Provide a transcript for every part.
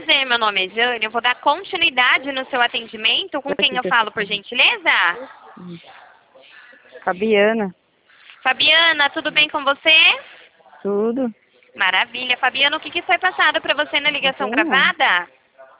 prazer, meu nome é Jane. Eu vou dar continuidade no seu atendimento. Com quem eu falo, por gentileza? Fabiana, Fabiana, tudo bem com você? tudo. Maravilha. Fabiana, o que foi passado para você na ligação Não sei, não. gravada?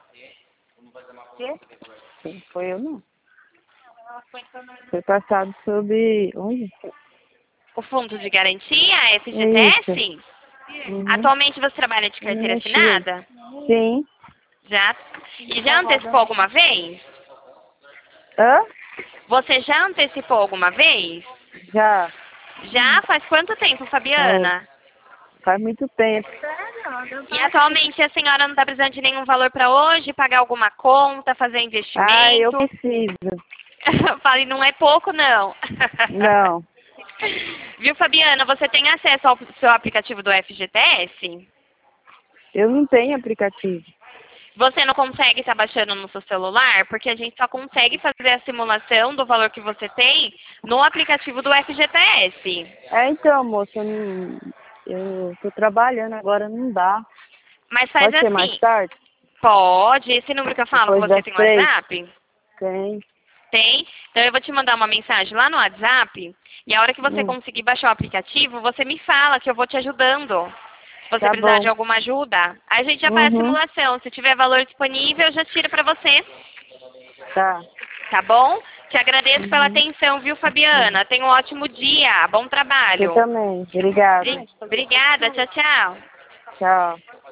Quem foi eu, não. Foi passado sobre... Onde? O Fundo de Garantia, FGTS? Isso. Uhum. Atualmente você trabalha de carteira Mexi. assinada? Sim. Já? E já antecipou alguma vez? Hã? Você já antecipou alguma vez? Já. Já? Faz quanto tempo, Fabiana? Faz muito tempo. E atualmente a senhora não está precisando de nenhum valor para hoje, pagar alguma conta, fazer investimento? Ah, eu preciso. Fale, não é pouco, não. Não. Viu, Fabiana, você tem acesso ao seu aplicativo do FGTS? Eu não tenho aplicativo. Você não consegue estar baixando no seu celular? Porque a gente só consegue fazer a simulação do valor que você tem no aplicativo do FGTS. Então, moça, eu tô trabalhando agora, não dá. Mas faz Pode ser mais assim, tarde? pode, esse número que eu falo, Depois você das tem o 3? WhatsApp? Tem. Tem? Então eu vou te mandar uma mensagem lá no WhatsApp e a hora que você Hum. conseguir baixar o aplicativo, você me fala que eu vou te ajudando. Se você Tá precisar bom. de alguma ajuda, aí a gente já faz a Uhum. simulação. Se tiver valor disponível, eu já tiro pra você. Tá. Tá bom? Te agradeço pela Uhum. atenção, viu, Fabiana? Tenha um ótimo dia. Bom Você trabalho. também. Obrigada. Obrigada. Tchau, tchau. Tchau.